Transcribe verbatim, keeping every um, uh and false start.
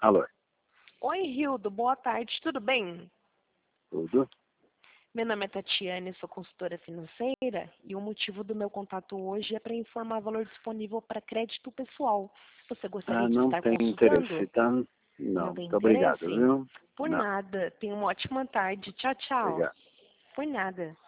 Alô? Oi, Hildo, boa tarde, tudo bem? Tudo? Meu nome é Tatiane, sou consultora financeira e o motivo do meu contato hoje é para informar valor disponível para crédito pessoal. Você gostaria Ah, de não estar tem consultando? interesse, tá? Não Não, tem muito obrigado, interesse? viu? Por Não, nada. Tenha uma ótima tarde. Tchau, tchau. obrigado. Por nada.